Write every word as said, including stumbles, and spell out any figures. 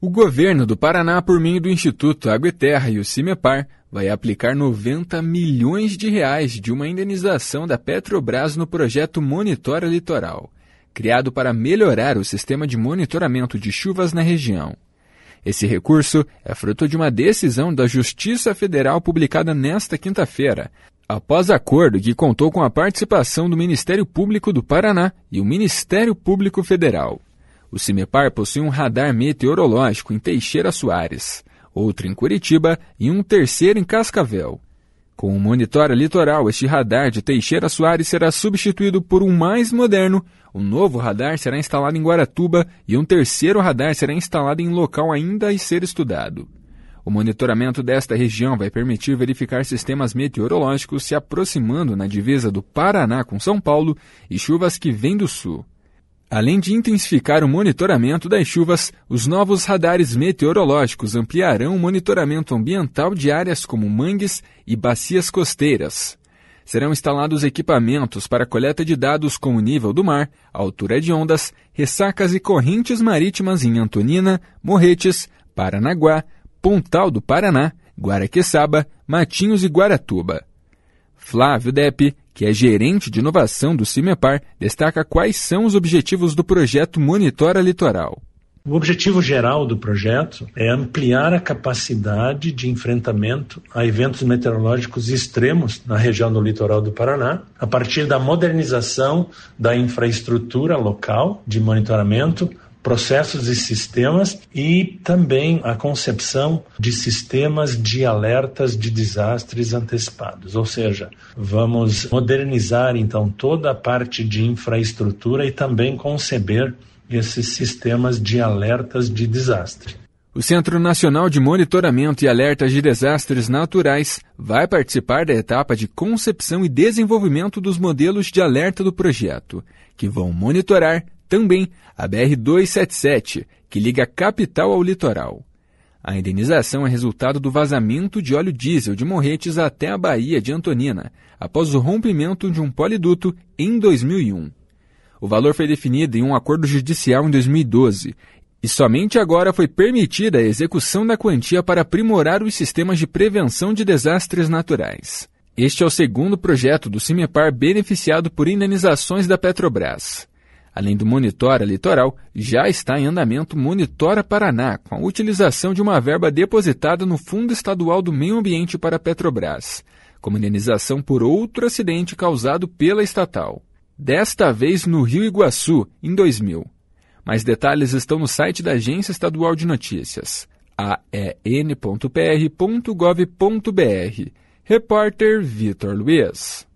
O governo do Paraná, por meio do Instituto Água e Terra e o CIMEPAR, vai aplicar noventa milhões de reais de uma indenização da Petrobras no projeto Monitora Litoral, criado para melhorar o sistema de monitoramento de chuvas na região. Esse recurso é fruto de uma decisão da Justiça Federal publicada nesta quinta-feira, após acordo que contou com a participação do Ministério Público do Paraná e o Ministério Público Federal. O CIMEPAR possui um radar meteorológico em Teixeira Soares, outro em Curitiba e um terceiro em Cascavel. Com o Monitora Litoral, este radar de Teixeira Soares será substituído por um mais moderno, um novo radar será instalado em Guaratuba e um terceiro radar será instalado em local ainda a ser estudado. O monitoramento desta região vai permitir verificar sistemas meteorológicos se aproximando na divisa do Paraná com São Paulo e chuvas que vêm do sul. Além de intensificar o monitoramento das chuvas, os novos radares meteorológicos ampliarão o monitoramento ambiental de áreas como mangues e bacias costeiras. Serão instalados equipamentos para coleta de dados como o nível do mar, altura de ondas, ressacas e correntes marítimas em Antonina, Morretes, Paranaguá, Pontal do Paraná, Guaraqueçaba, Matinhos e Guaratuba. Flávio Depp, que é gerente de inovação do CIMEPAR, destaca quais são os objetivos do projeto Monitora Litoral. O objetivo geral do projeto é ampliar a capacidade de enfrentamento a eventos meteorológicos extremos na região do litoral do Paraná, a partir da modernização da infraestrutura local de monitoramento, processos e sistemas e também a concepção de sistemas de alertas de desastres antecipados. Ou seja, vamos modernizar então toda a parte de infraestrutura e também conceber esses sistemas de alertas de desastre. O Centro Nacional de Monitoramento e Alertas de Desastres Naturais vai participar da etapa de concepção e desenvolvimento dos modelos de alerta do projeto, que vão monitorar também a B R duzentos e setenta e sete, que liga a capital ao litoral. A indenização é resultado do vazamento de óleo diesel de Morretes até a Baía de Antonina, após o rompimento de um poliduto em dois mil e um. O valor foi definido em um acordo judicial em dois mil e doze, e somente agora foi permitida a execução da quantia para aprimorar os sistemas de prevenção de desastres naturais. Este é o segundo projeto do CIMEPAR beneficiado por indenizações da Petrobras. Além do Monitora Litoral, já está em andamento Monitora Paraná, com a utilização de uma verba depositada no Fundo Estadual do Meio Ambiente para a Petrobras, como indenização por outro acidente causado pela estatal. Desta vez no Rio Iguaçu, em dois mil. Mais detalhes estão no site da Agência Estadual de Notícias, a e n ponto p r ponto gov ponto b r. Repórter Vitor Luiz.